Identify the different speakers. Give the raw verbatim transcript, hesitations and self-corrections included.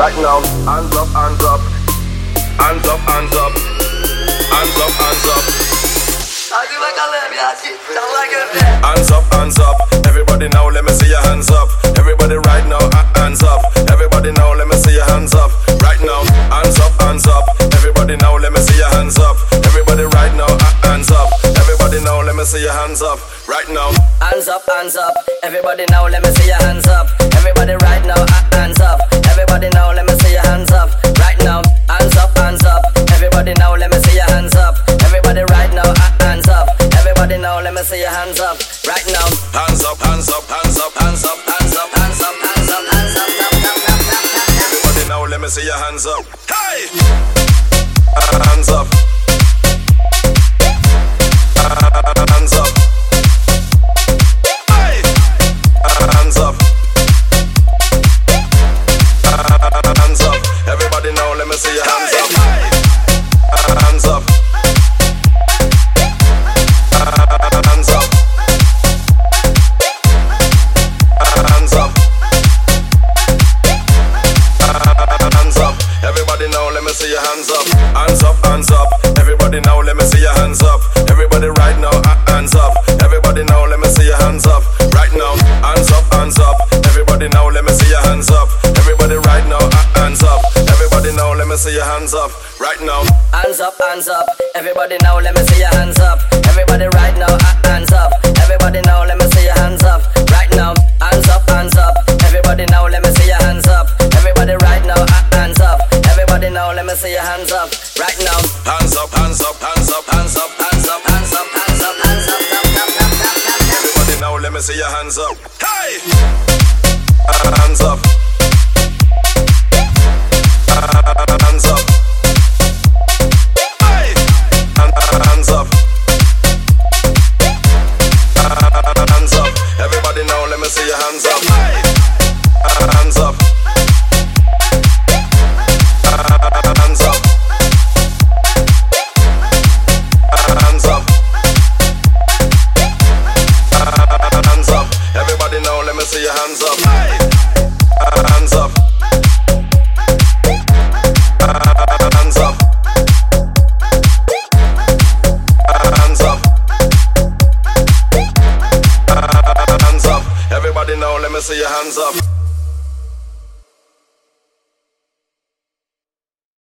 Speaker 1: right now. Hands up, hands up. Hands up, hands up. Hands up, hands up. Hands up, hands up. Everybody now, let me see your hands up. Everybody right now, hands up. Everybody now, let me see your hands up. Right now, hands up, hands up. Everybody now, let me see your hands up. Everybody right now, hands up. Everybody now, let me see your hands up. Right now,
Speaker 2: hands up, hands up. Everybody now, let me see your hands up. Everybody right now, hands up. Everybody now, let me see your hands up. Right now, hands up, hands up. Everybody now, let me see your hands up. Everybody right now, hands up. Everybody now, let me see your hands up. Right now,
Speaker 1: hands up, hands up, hands up, hands up, hands up, hands up, hands up, hands up. Everybody now, let me see your hands up. Hey, hands up. Hands up. Hey, hands up. Hands up. Everybody now, let me see your hands up. Hands up. Hands up. Hands up. Hands up. Everybody now, let me see your hands up. Hands up, hands up. Everybody now, let me see your hands up. Everybody right now, hands up. Everybody now, let me see your hands up. Right now, hands up, hands up. Everybody now, let me see your hands up. Everybody right now, hands up. Everybody now, let me see your hands up. Right now,
Speaker 2: hands up, hands up. Everybody now, let me see your hands up. Everybody right now, hands up. Everybody now, let me see your hands up. Right now, hands up, hands up. Everybody now, let me see your hands up. Everybody right now, hands up. Everybody now, let me see your hands up. Right now,
Speaker 1: hands up, hands up, hands up, hands up, hands up, hands up, hands up, hands up. Everybody now, let me see your hands up. Hey, hands up.